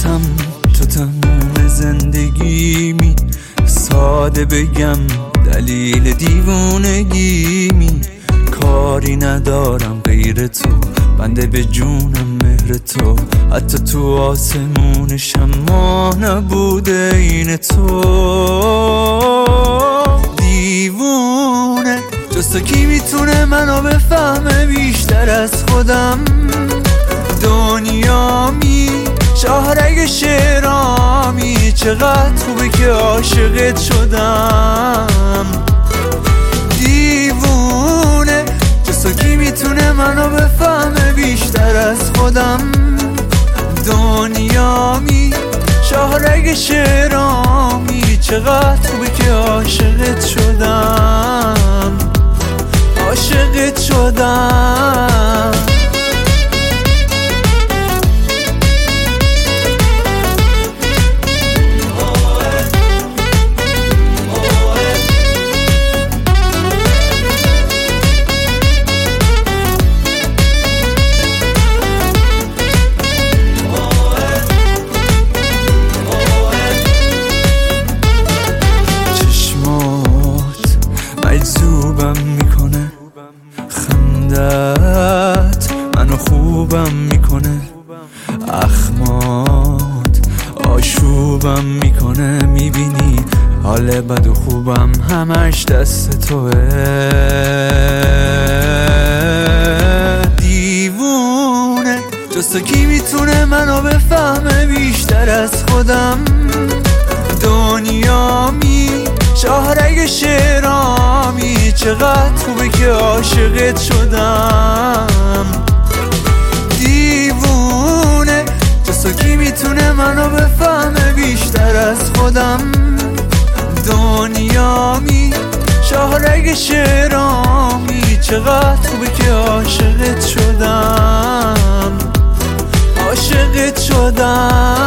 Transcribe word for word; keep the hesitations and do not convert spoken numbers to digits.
عاشقتم تو تموم زندگیمی، ساده بگم دلیل دیوونگیمی. کاری ندارم غیر تو، بنده به جونم مهر تو، حتی تو آسمونشم ما نبوده این تو. دیوونه جز تو کی میتونه منو بفهمه بیشتر از خودم؟ دنیامی شاهرگ شعرامی، چقدر خوبه که عاشقت شدم. دیوونه جز تو کی میتونه منو بفهمه بیشتر از خودم؟ دنیامی شاهرگ شعرامی، چقدر خوبه که عاشقت شدم، عاشقت شدم. مجذوبم میکنه، خندت منو خوبم میکنه، اخمات آشوبم میکنه. میبینی حال بد و خوبم همش دست توه. دیوونه جز تو کی میتونه منو بفهمه بیشتر از خودم؟ دنیامی شاهرگ شعرامی، چقدر خوبه که عاشقت شدم. دیوونه جز تو کی میتونه منو بفهمه بیشتر از خودم؟ دنیامی شاهرگ شعرامی، چقدر خوبه که عاشقت شدم، عاشقت شدم.